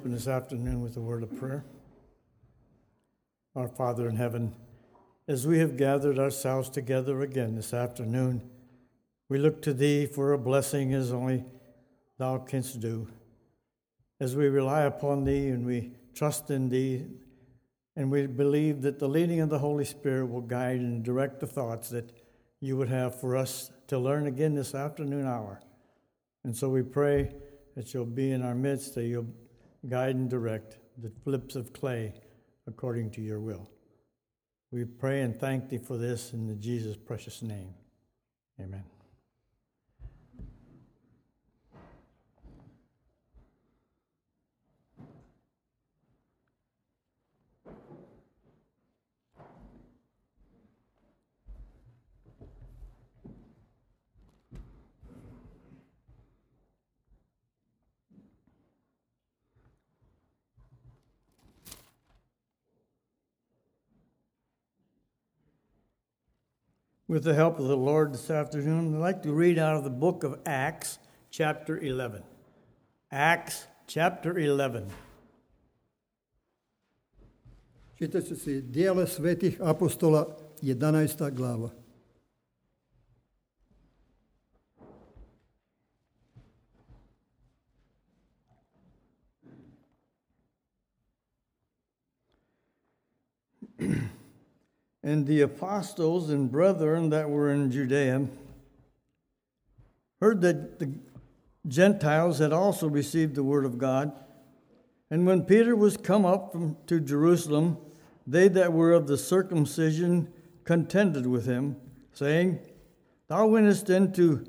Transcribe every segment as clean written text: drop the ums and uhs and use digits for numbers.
open this afternoon with a word of prayer. Our Father in heaven, as we have gathered ourselves together again this afternoon, we look to Thee for a blessing as only Thou canst do. As we rely upon Thee and we trust in Thee, and we believe that the leading of the Holy Spirit will guide and direct the thoughts that You would have for us to learn again this afternoon hour. And so we pray that You'll be in our midst, that You'll guide and direct the lips of clay according to Your will. We pray and thank Thee for this in Jesus' precious name. Amen. With the help of the Lord this afternoon, I'd like to read out of the book of Acts, chapter 11. Acts, chapter 11. Čitaće se Djela svetih apostola, 11. glava. And the apostles and brethren that were in Judea heard that the Gentiles had also received the word of God. And when Peter was come up to Jerusalem, they that were of the circumcision contended with him, saying, Thou wentest into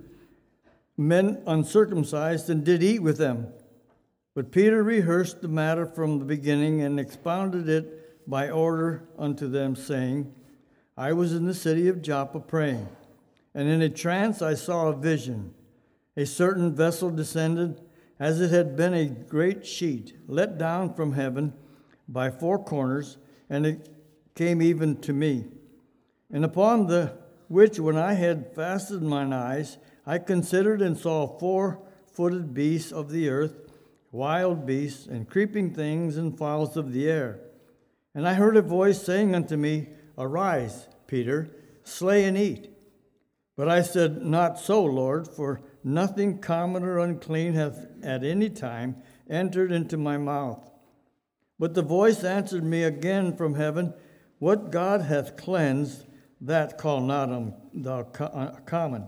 men uncircumcised, and did eat with them. But Peter rehearsed the matter from the beginning, and expounded it by order unto them, saying, I was in the city of Joppa praying, and in a trance I saw a vision. A certain vessel descended, as it had been a great sheet, let down from heaven by four corners, and it came even to me. And upon the which, when I had fastened mine eyes, I considered and saw 4-footed beasts of the earth, wild beasts, and creeping things, and fowls of the air. And I heard a voice saying unto me, Arise, Peter, slay and eat. But I said, Not so, Lord, for nothing common or unclean hath at any time entered into my mouth. But the voice answered me again from heaven, What God hath cleansed, that call not thou common.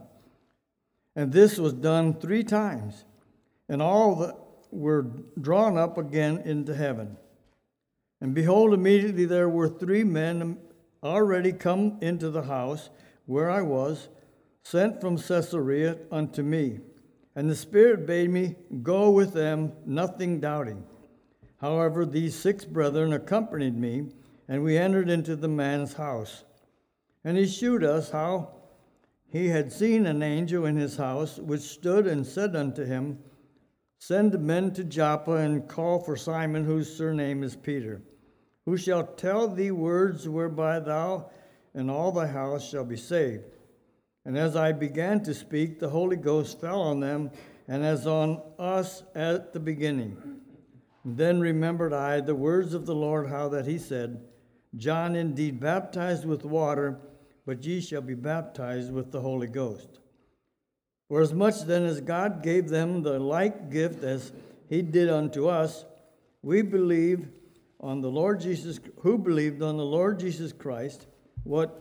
And this was done 3 times, and all that were drawn up again into heaven. And behold, immediately there were 3 men already come into the house where I was, sent from Caesarea unto me. And the Spirit bade me go with them, nothing doubting. However, these 6 brethren accompanied me, and we entered into the man's house. And he shewed us how he had seen an angel in his house, which stood and said unto him, Send men to Joppa, and call for Simon, whose surname is Peter, who shall tell thee words whereby thou and all thy house shall be saved. And as I began to speak, the Holy Ghost fell on them, and as on us at the beginning. And then remembered I the words of the Lord, how that he said, John indeed baptized with water, but ye shall be baptized with the Holy Ghost. For as much then as God gave them the like gift as he did unto us, we believe on the Lord Jesus, who believed on the Lord Jesus Christ. What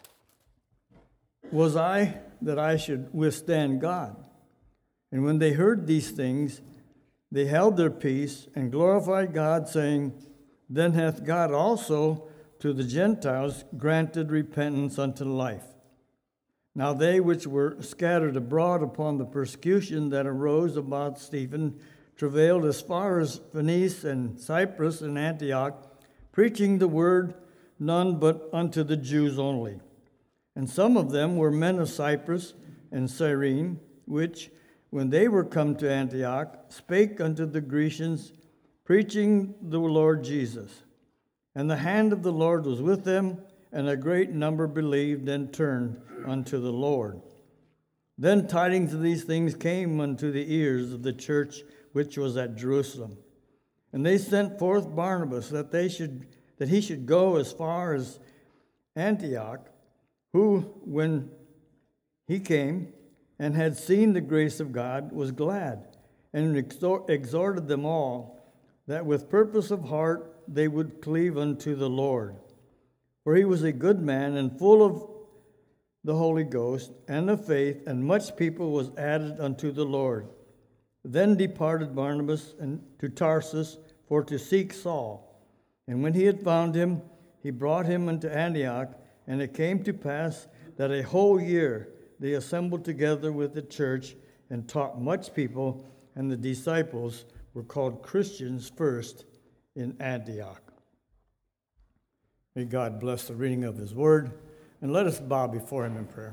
was I that I should withstand God? And when they heard these things, they held their peace and glorified God, saying, Then hath God also to the Gentiles granted repentance unto life. Now they which were scattered abroad upon the persecution that arose about Stephen travailed as far as Phoenice and Cyprus and Antioch, preaching the word none but unto the Jews only. And some of them were men of Cyprus and Cyrene, which, when they were come to Antioch, spake unto the Grecians, preaching the Lord Jesus. And the hand of the Lord was with them, and a great number believed and turned unto the Lord. Then tidings of these things came unto the ears of the church which was at Jerusalem. And they sent forth Barnabas that he should go as far as Antioch, who, when he came and had seen the grace of God, was glad, and exhorted them all that with purpose of heart they would cleave unto the Lord. For he was a good man and full of the Holy Ghost and of faith, and much people was added unto the Lord. Then departed Barnabas to Tarsus for to seek Saul. And when he had found him, he brought him unto Antioch. And it came to pass that a whole year they assembled together with the church and taught much people, and the disciples were called Christians first in Antioch. May God bless the reading of his word, and let us bow before him in prayer.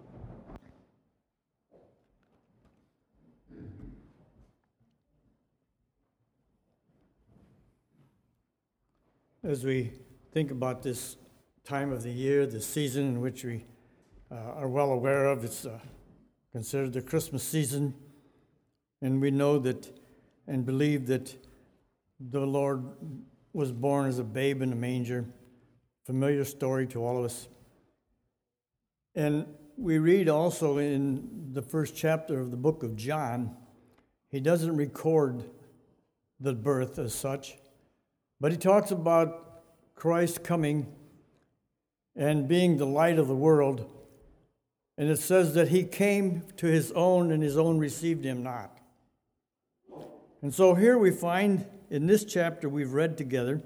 As we think about this time of the year, the season in which we are well aware of, it's considered the Christmas season, and we know that and believe that the Lord was born as a babe in a manger. Familiar story to all of us. And we read also in the first chapter of the book of John, he doesn't record the birth as such, but he talks about Christ coming and being the light of the world. And it says that he came to his own, and his own received him not. And so here we find in this chapter we've read together,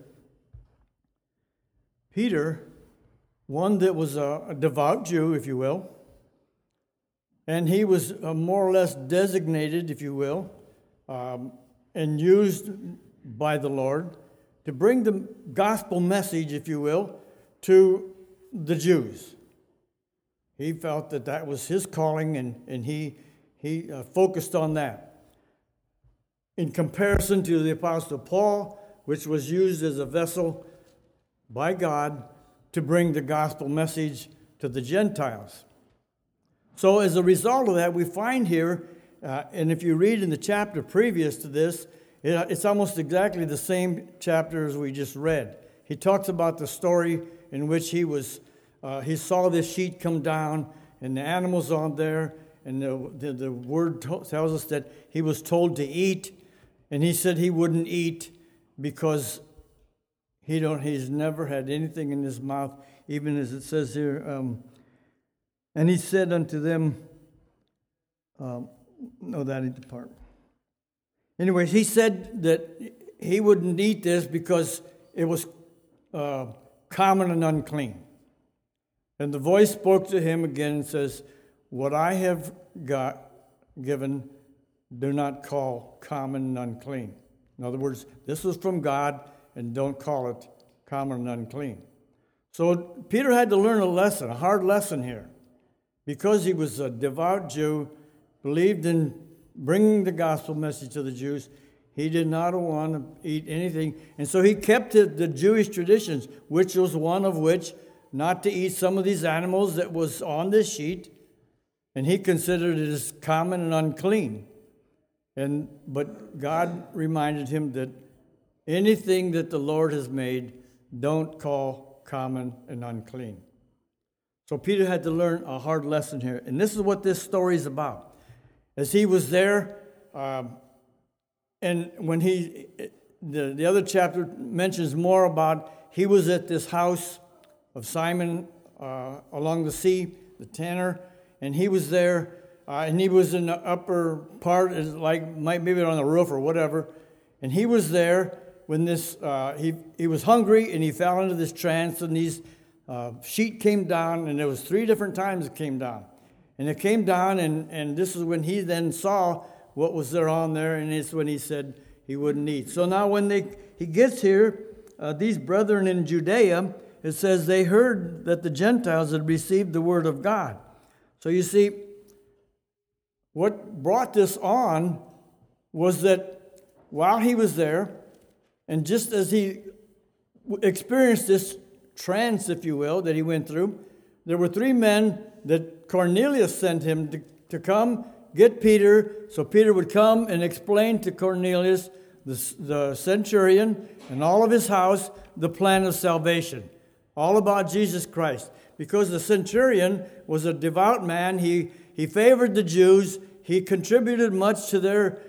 Peter, one that was a devout Jew, if you will, and he was more or less designated, if you will, and used by the Lord to bring the gospel message, if you will, to the Jews. He felt that that was his calling, and he focused on that. In comparison to the Apostle Paul, which was used as a vessel by God to bring the gospel message to the Gentiles. So as a result of that, we find here, and if you read in the chapter previous to this, it's almost exactly the same chapter as we just read. He talks about the story in which he saw this sheet come down, and the animals on there, and the word tells us that he was told to eat, and he said he wouldn't eat because he's never had anything in his mouth, even as it says here. And he said unto them, no, that ain't the part. Anyways, he said that he wouldn't eat this because it was common and unclean. And the voice spoke to him again and says, what I have given, do not call common and unclean. In other words, this was from God, and don't call it common and unclean. So Peter had to learn a hard lesson here. Because he was a devout Jew, believed in bringing the gospel message to the Jews, he did not want to eat anything. And so he kept the Jewish traditions, which was one of which not to eat some of these animals that was on this sheet. And he considered it as common and unclean. But God reminded him that anything that the Lord has made, don't call common and unclean. So Peter had to learn a hard lesson here. And this is what this story is about. As he was there, and when the other chapter mentions more about, he was at this house of Simon along the sea, the tanner, and he was there, and he was in the upper part, like maybe on the roof or whatever, and he was there when this, he was hungry, and he fell into this trance, and these sheet came down, and there was 3 different times it came down. And it came down, and this is when he then saw what was there on there, and it's when he said he wouldn't eat. So now when he gets here, these brethren in Judea, it says they heard that the Gentiles had received the word of God. So you see, what brought this on was that while he was there, and just as he experienced this trance, if you will, that he went through, there were 3 men that Cornelius sent him to come get Peter, so Peter would come and explain to Cornelius the centurion and all of his house the plan of salvation, all about Jesus Christ. Because the centurion was a devout man, he favored the Jews, he contributed much to their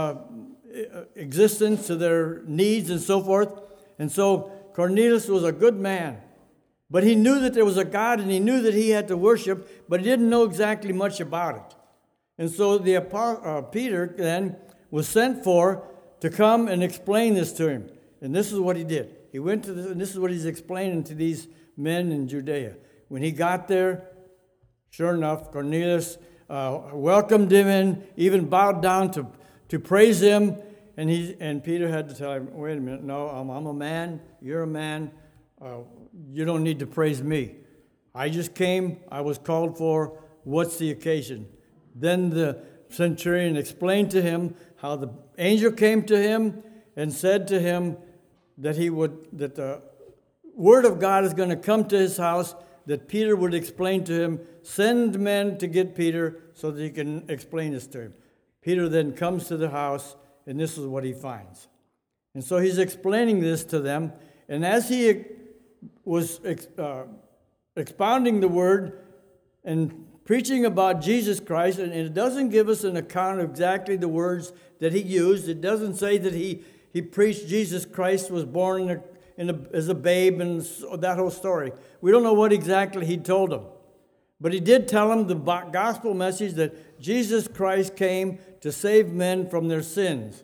existence, to their needs and so forth. And so Cornelius was a good man. But he knew that there was a God, and he knew that he had to worship, but he didn't know exactly much about it. And so Peter then was sent for to come and explain this to him. And this is what he did. He went to this, and this is what he's explaining to these men in Judea. When he got there, sure enough, Cornelius welcomed him in, even bowed down to praise him. And Peter had to tell him, wait a minute, no, I'm a man, you're a man. You don't need to praise me. I just came, I was called for, what's the occasion? Then the centurion explained to him how the angel came to him and said to him that that the word of God is going to come to his house, that Peter would explain to him, send men to get Peter so that he can explain this to him. Peter then comes to the house, and this is what he finds. And so he's explaining this to them, and as he was expounding the word and preaching about Jesus Christ, and it doesn't give us an account of exactly the words that he used. It doesn't say that he preached Jesus Christ was born as a babe and that whole story. We don't know what exactly he told them. But he did tell them the gospel message that Jesus Christ came to save men from their sins.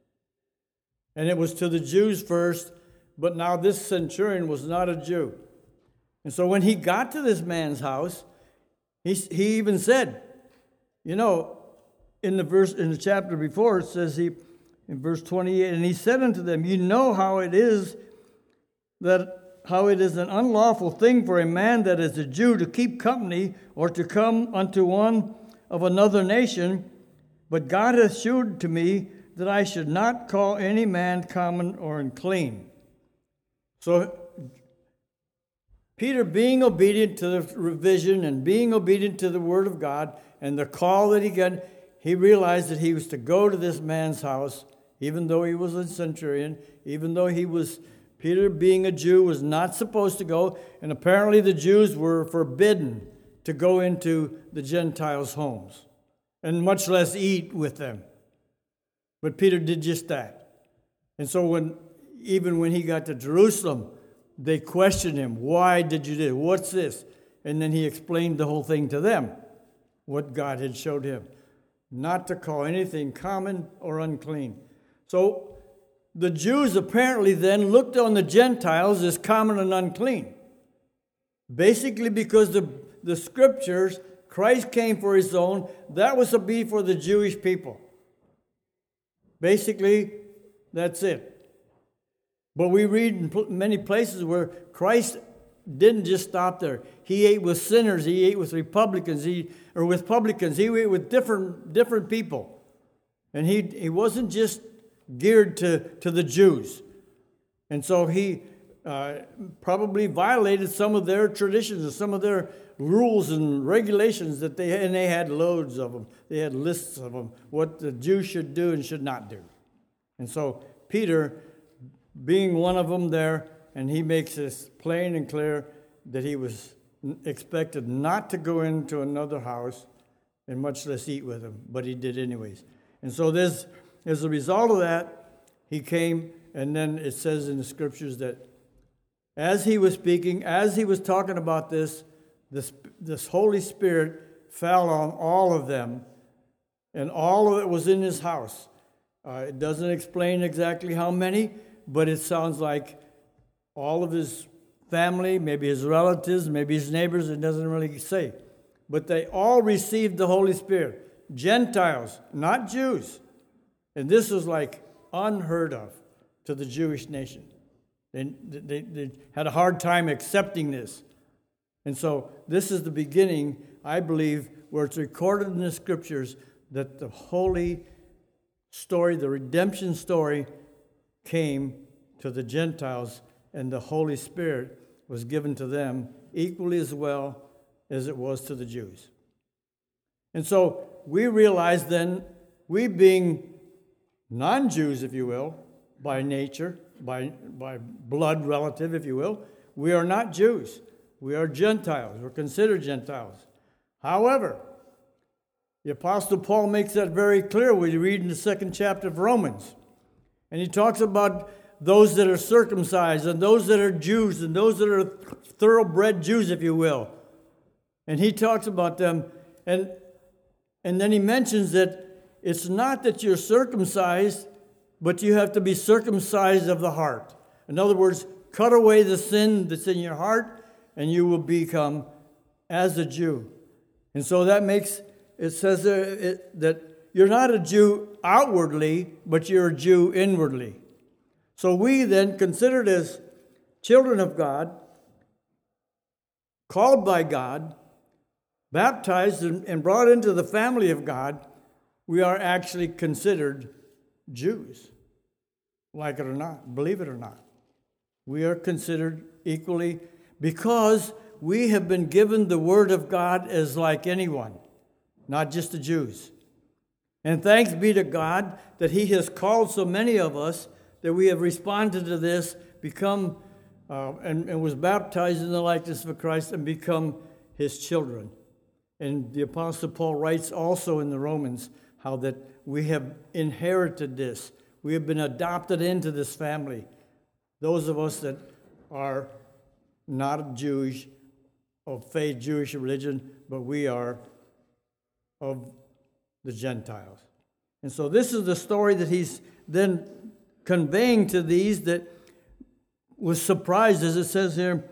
And it was to the Jews first, but now this centurion was not a Jew. And so when he got to this man's house, he even said, in the chapter before, it says in verse 28, and he said unto them, you know how it is an unlawful thing for a man that is a Jew to keep company or to come unto one of another nation, but God hath shewed to me that I should not call any man common or unclean. So Peter, being obedient to the revision and being obedient to the word of God and the call that he got, he realized that he was to go to this man's house, even though he was a centurion, even though Peter, being a Jew, was not supposed to go, and apparently the Jews were forbidden to go into the Gentiles' homes, and much less eat with them. But Peter did just that. And so even when he got to Jerusalem, they questioned him, why did you do this? What's this? And then he explained the whole thing to them, what God had showed him. Not to call anything common or unclean. So the Jews apparently then looked on the Gentiles as common and unclean. Basically because the scriptures, Christ came for his own, that was to be for the Jewish people. Basically, that's it. But we read in many places where Christ didn't just stop there. He ate with sinners. He ate with publicans. He ate with different people. And he wasn't just geared to the Jews. And so he probably violated some of their traditions and some of their rules and regulations that they had loads of them. They had lists of them, what the Jews should do and should not do. And so Peter, being one of them there, and he makes this plain and clear that he was expected not to go into another house and much less eat with them, but he did anyways. And so as a result of that, he came, and then it says in the scriptures that as he was speaking, as he was talking about this Holy Spirit fell on all of them, and all of it was in his house. It doesn't explain exactly how many, but it sounds like all of his family, maybe his relatives, maybe his neighbors, it doesn't really say. But they all received the Holy Spirit. Gentiles, not Jews. And this was like unheard of to the Jewish nation. They had a hard time accepting this. And so this is the beginning, I believe, where it's recorded in the scriptures that the holy story, the redemption story, came to the Gentiles, and the Holy Spirit was given to them equally as well as it was to the Jews. And so we realize then, we being non-Jews, if you will, by nature, by blood relative, if you will. We are not Jews. We are Gentiles. We're considered Gentiles. However, the Apostle Paul makes that very clear when you read in the 2nd chapter of Romans. And he talks about those that are circumcised and those that are Jews and those that are thoroughbred Jews, if you will. And he talks about them. And then he mentions that it's not that you're circumcised, but you have to be circumcised of the heart. In other words, cut away the sin that's in your heart, and you will become as a Jew. And so that makes, it says that you're not a Jew outwardly, but you're a Jew inwardly. So we then, considered as children of God, called by God, baptized and brought into the family of God, we are actually considered Jews. Like it or not, believe it or not. We are considered equally because we have been given the Word of God as like anyone, not just the Jews. And thanks be to God that He has called so many of us that we have responded to this, become and was baptized in the likeness of Christ and become His children. And the Apostle Paul writes also in the Romans how that we have inherited this. We have been adopted into this family. Those of us that are not Jewish, of faith, Jewish religion, but we are of the Gentiles. And so this is the story that he's then conveying to these that was surprised, as it says here,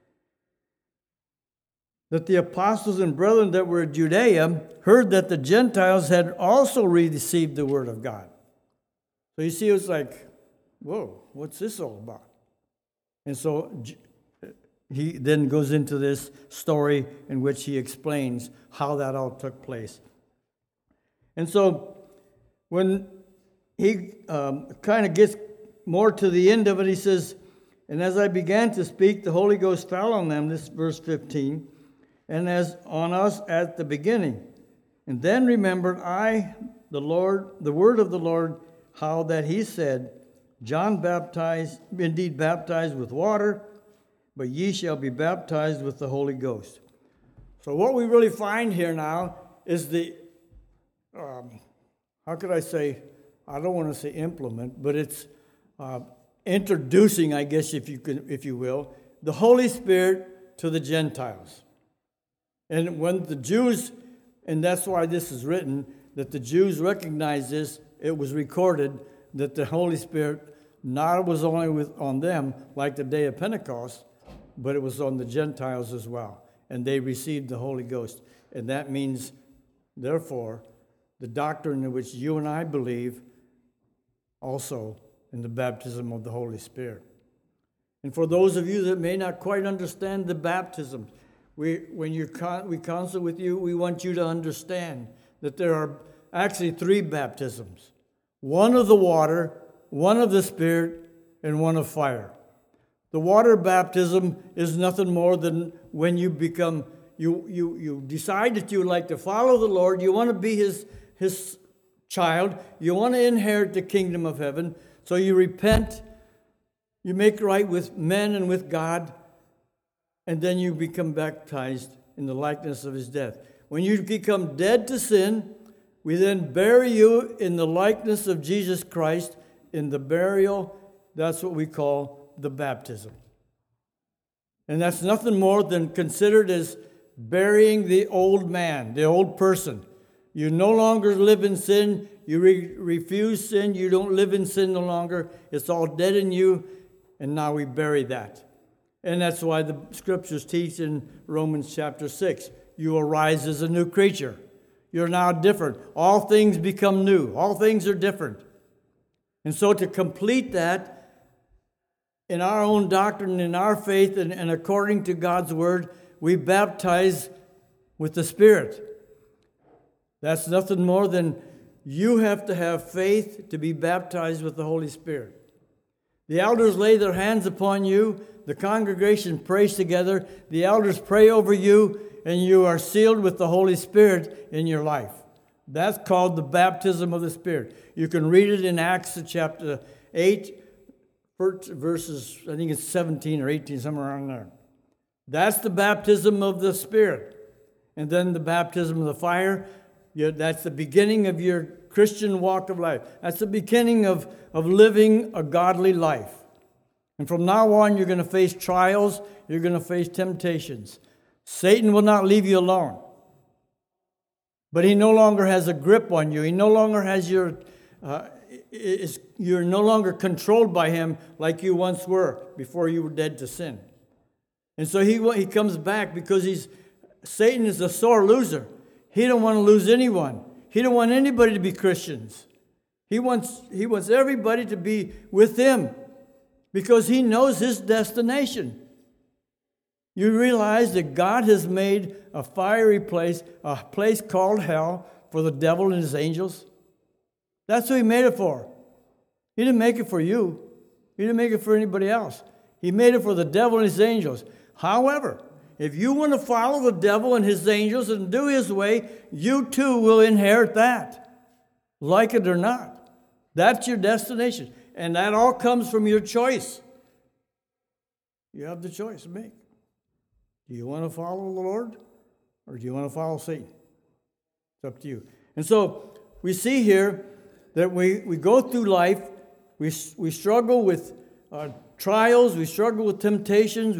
that the apostles and brethren that were in Judea heard that the Gentiles had also received the word of God. So you see, it's like, whoa, what's this all about? And so he then goes into this story in which he explains how that all took place. And so when he kind of gets more to the end of it, he says, and as I began to speak, the Holy Ghost fell on them, this verse 15, and as on us at the beginning. And then remembered I, the Lord, the word of the Lord, how that he said, John baptized with water, but ye shall be baptized with the Holy Ghost. So what we really find here now is the, how could I say, I don't want to say implement, but it's introducing, I guess, if you will, the Holy Spirit to the Gentiles. And when the Jews, and that's why this is written, that the Jews recognized this, it was recorded that the Holy Spirit not was only on them, like the day of Pentecost, but it was on the Gentiles as well. And they received the Holy Ghost. And that means, therefore, the doctrine in which you and I believe also in the baptism of the Holy Spirit. And for those of you that may not quite understand the baptism, when we counsel with you, we want you to understand that there are actually 3 baptisms. One of the water, one of the Spirit, and one of fire. The water baptism is nothing more than when you become, you decide that you would like to follow the Lord, you want to be His child, you want to inherit the kingdom of heaven, so you repent, you make right with men and with God, and then you become baptized in the likeness of His death. When you become dead to sin, we then bury you in the likeness of Jesus Christ in the burial. That's what we call the baptism. And that's nothing more than considered as burying the old man, the old person. You no longer live in sin. You refuse sin. You don't live in sin no longer. It's all dead in you, and now we bury that. And that's why the Scriptures teach in Romans chapter 6, you arise as a new creature. You're now different. All things become new. All things are different. And so to complete that, in our own doctrine, in our faith, and according to God's Word, we baptize with the Spirit. That's nothing more than you have to have faith to be baptized with the Holy Spirit. The elders lay their hands upon you. The congregation prays together. The elders pray over you, and you are sealed with the Holy Spirit in your life. That's called the baptism of the Spirit. You can read it in Acts chapter 8, verses, I think it's 17 or 18, somewhere around there. That's the baptism of the Spirit. And then the baptism of the fire, that's the beginning of your Christian walk of life. That's the beginning of living a godly life. And from now on, you're going to face trials. You're going to face temptations. Satan will not leave you alone. But he no longer has a grip on you. He no longer has you're no longer controlled by him like you once were before you were dead to sin. And so he comes back because Satan is a sore loser. He don't want to lose anyone. He don't want anybody to be Christians. He wants everybody to be with him because he knows his destination. You realize that God has made a fiery place, a place called hell for the devil and his angels? That's what he made it for. He didn't make it for you. He didn't make it for anybody else. He made it for the devil and his angels. However, if you want to follow the devil and his angels and do his way, you too will inherit that, like it or not. That's your destination. And that all comes from your choice. You have the choice to make. Do you want to follow the Lord or do you want to follow Satan? It's up to you. And so we see here that we go through life, we struggle with trials, we struggle with temptations,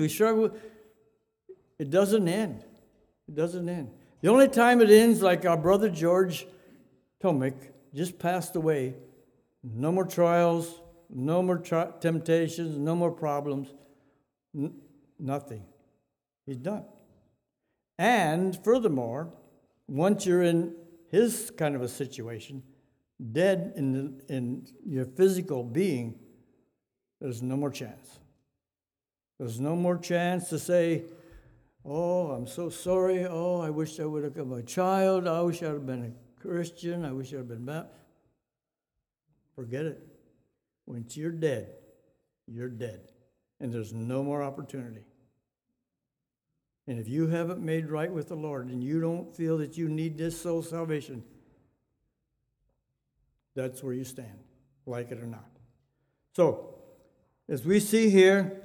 it doesn't end. It doesn't end. The only time it ends, like our brother George Tomic just passed away, no more trials, no more temptations, no more problems, nothing. He's done. And furthermore, once you're in his kind of a situation, dead in your physical being, there's no more chance. There's no more chance to say, oh, I'm so sorry. Oh, I wish I would have become a child. I wish I would have been a Christian. I wish I would have been baptized. Forget it. Once you're dead, you're dead. And there's no more opportunity. And if you haven't made right with the Lord and you don't feel that you need this soul salvation, that's where you stand, like it or not. So, as we see here,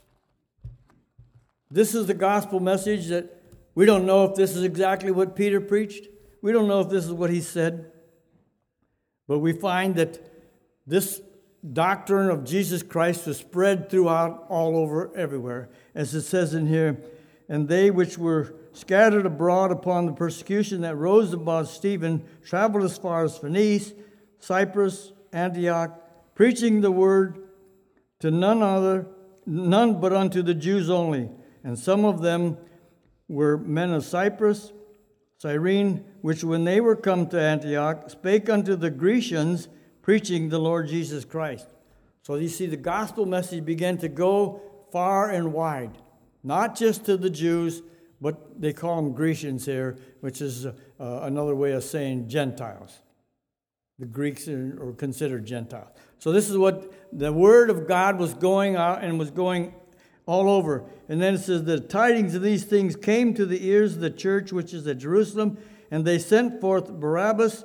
this is the gospel message that we don't know if this is exactly what Peter preached. We don't know if this is what he said. But we find that this doctrine of Jesus Christ was spread throughout all over everywhere. As it says in here, and they which were scattered abroad upon the persecution that rose about Stephen traveled as far as Phoenice, Cyprus, Antioch, preaching the word to none but unto the Jews only. And some of them were men of Cyprus, Cyrene, which when they were come to Antioch, spake unto the Grecians, preaching the Lord Jesus Christ. So you see, the gospel message began to go far and wide. Not just to the Jews, but they call them Grecians here, which is another way of saying Gentiles. The Greeks are considered Gentiles. So this is what the word of God was going out and was going all over. And then it says, the tidings of these things came to the ears of the church which is at Jerusalem, and they sent forth Barnabas,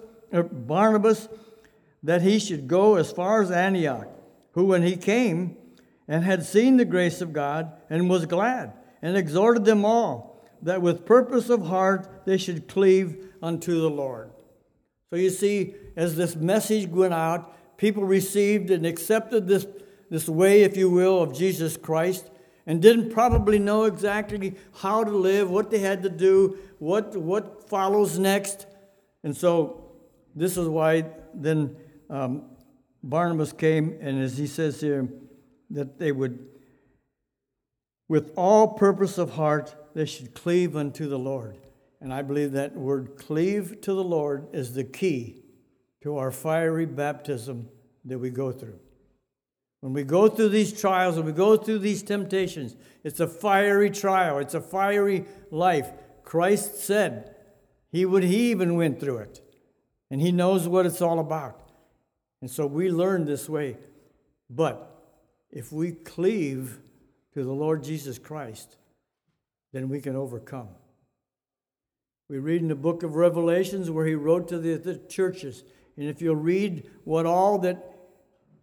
that he should go as far as Antioch, who when he came, and had seen the grace of God, and was glad, and exhorted them all, that with purpose of heart they should cleave unto the Lord. So you see, as this message went out, people received and accepted this way, if you will, of Jesus Christ, and didn't probably know exactly how to live, what they had to do, what follows next. And so this is why then Barnabas came, and as he says here, that they would, with all purpose of heart, they should cleave unto the Lord. And I believe that word cleave to the Lord is the key to our fiery baptism that we go through. When we go through these trials, when we go through these temptations, it's a fiery trial. It's a fiery life. Christ said he even went through it. And he knows what it's all about. And so we learn this way. But if we cleave to the Lord Jesus Christ, then we can overcome. We read in the book of Revelations where he wrote to the churches. And if you'll read what all that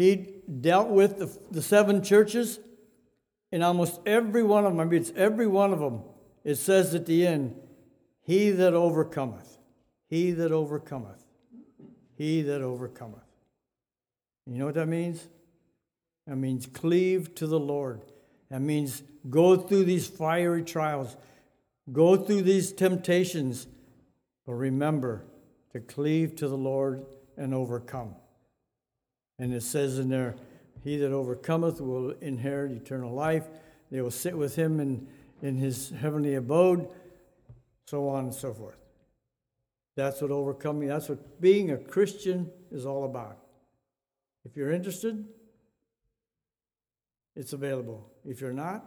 he dealt with the 7 churches. In almost every one of them, I mean, it's every one of them, it says at the end, he that overcometh, he that overcometh, he that overcometh. You know what that means? That means cleave to the Lord. That means go through these fiery trials, go through these temptations, but remember to cleave to the Lord and overcome. And it says in there, he that overcometh will inherit eternal life. They will sit with him in his heavenly abode, so on and so forth. That's what overcoming, that's what being a Christian is all about. If you're interested, it's available. If you're not,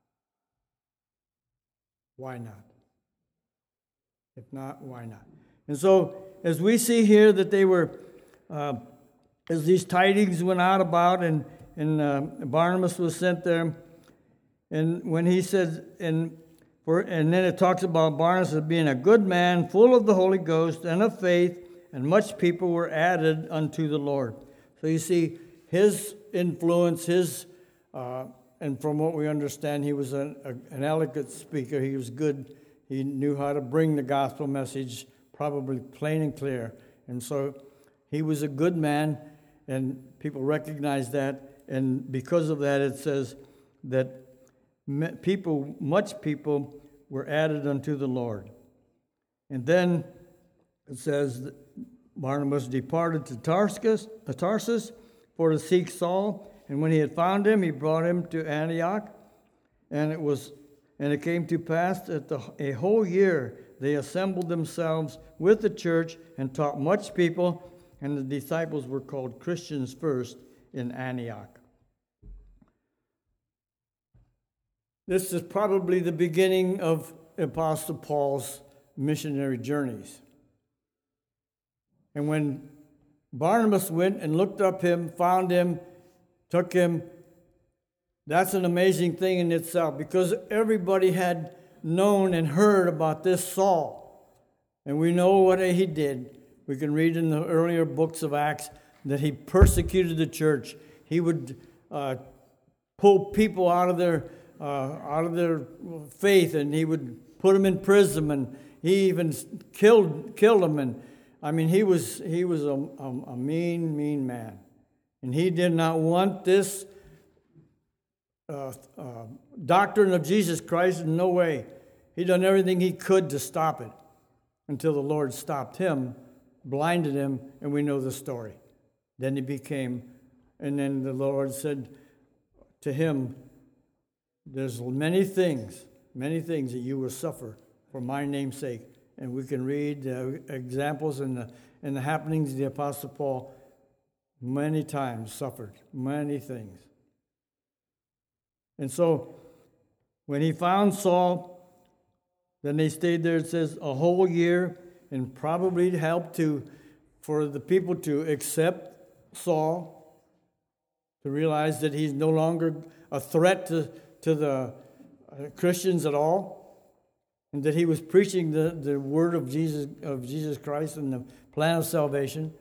why not? If not, why not? And so, as we see here that they were, as these tidings went out about, and Barnabas was sent there, and when he said, and then it talks about Barnabas as being a good man, full of the Holy Ghost and of faith, and much people were added unto the Lord. So you see, his influence, and from what we understand, he was an eloquent speaker. He was good. He knew how to bring the gospel message, probably plain and clear. And so he was a good man, and people recognized that. And because of that, it says that much people were added unto the Lord. And then it says that Barnabas departed to Tarsus for to seek Saul. And when he had found him, he brought him to Antioch. And it came to pass that a whole year they assembled themselves with the church and taught much people. And the disciples were called Christians first in Antioch. This is probably the beginning of Apostle Paul's missionary journeys. And when Barnabas went and looked up him, found him, took him, that's an amazing thing in itself, because everybody had known and heard about this Saul. And we know what he did. We can read in the earlier books of Acts that he persecuted the church. He would pull people out of their faith, and he would put them in prison, and he even killed them. And I mean, he was a mean man, and he did not want this doctrine of Jesus Christ in no way. He done everything he could to stop it, until the Lord stopped him, blinded him, and we know the story. Then and then the Lord said to him, there's many things that you will suffer for my name's sake. And we can read examples in the happenings of the Apostle Paul. Many times suffered many things. And so when he found Saul, then they stayed there, it says, a whole year, and probably helped for the people to accept Saul, to realize that he's no longer a threat to the Christians at all, and that he was preaching the word of Jesus Christ and the plan of salvation.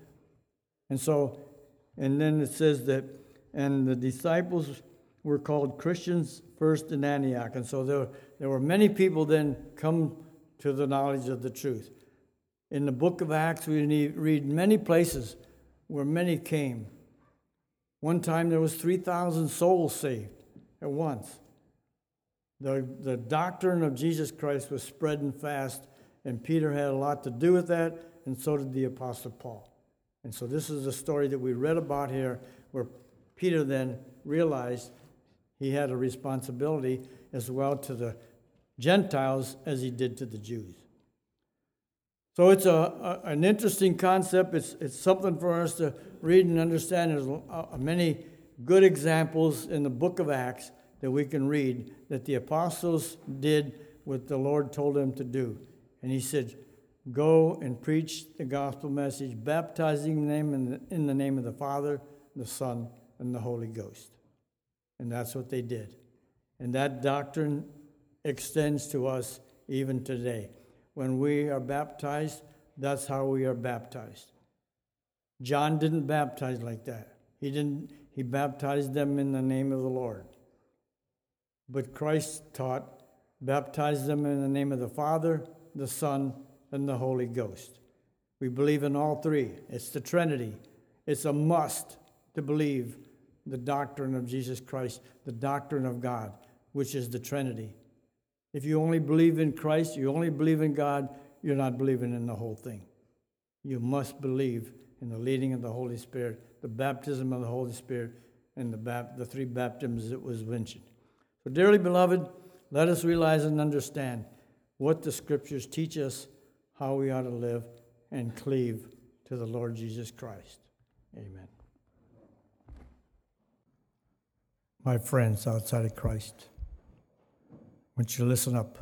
And then it says that, and the disciples were called Christians first in Antioch. And so there were many people then come to the knowledge of the truth. In the book of Acts, we read many places where many came. One time there was 3,000 souls saved at once. The doctrine of Jesus Christ was spreading fast, and Peter had a lot to do with that, and so did the Apostle Paul. And so this is the story that we read about here, where Peter then realized he had a responsibility as well to the Gentiles as he did to the Jews. So it's an interesting concept. It's something for us to read and understand. There's many good examples in the book of Acts that we can read that the apostles did what the Lord told them to do. And he said, go and preach the gospel message, baptizing them in the name of the Father, the Son, and the Holy Ghost. And that's what they did. And that doctrine extends to us even today. When we are baptized, that's how we are baptized. John didn't baptize like that. He baptized them in the name of the Lord. But Christ taught, baptize them in the name of the Father, the Son, and the Holy Ghost. We believe in all three. It's the Trinity. It's a must to believe the doctrine of Jesus Christ, the doctrine of God, which is the Trinity. If you only believe in Christ, you only believe in God, you're not believing in the whole thing. You must believe in the leading of the Holy Spirit, the baptism of the Holy Spirit, and the three baptisms that was mentioned. So, dearly beloved, let us realize and understand what the Scriptures teach us, how we ought to live, and cleave to the Lord Jesus Christ. Amen. My friends outside of Christ, I want you to listen up.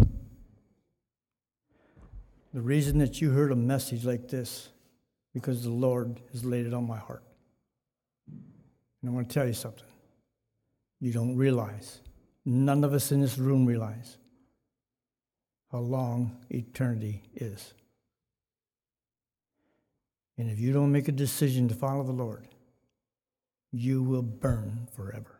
The reason that you heard a message like this, because the Lord has laid it on my heart. And I want to tell you something. You don't realize, none of us in this room realize how long eternity is. And if you don't make a decision to follow the Lord, you will burn forever.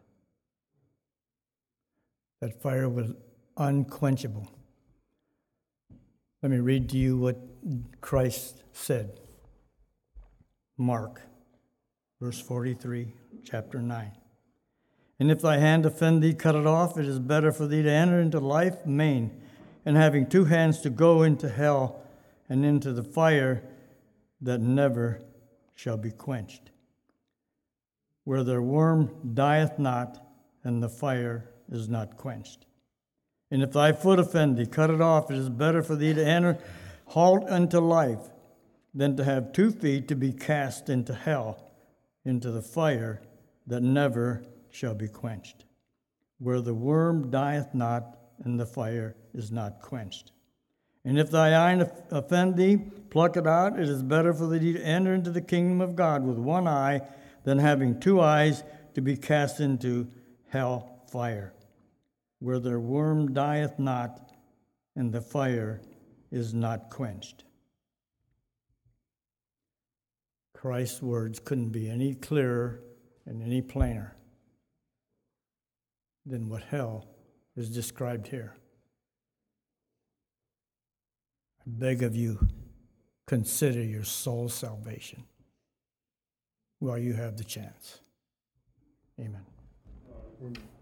That fire was unquenchable. Let me read to you what Christ said. Mark, verse 43, chapter 9. And if thy hand offend thee, cut it off. It is better for thee to enter into life main, and having two hands to go into hell and into the fire that never shall be quenched, where their worm dieth not, and the fire is not quenched. And if thy foot offend thee, cut it off. It is better for thee to enter halt unto life than to have 2 feet to be cast into hell, into the fire that never shall be quenched, where the worm dieth not, and the fire is not quenched. And if thy eye offend thee, pluck it out. It is better for thee to enter into the kingdom of God with one eye than having 2 eyes to be cast into hell fire, where their worm dieth not, and the fire is not quenched. Christ's words couldn't be any clearer and any plainer than what hell is described here. I beg of you, consider your soul's salvation while you have the chance. Amen.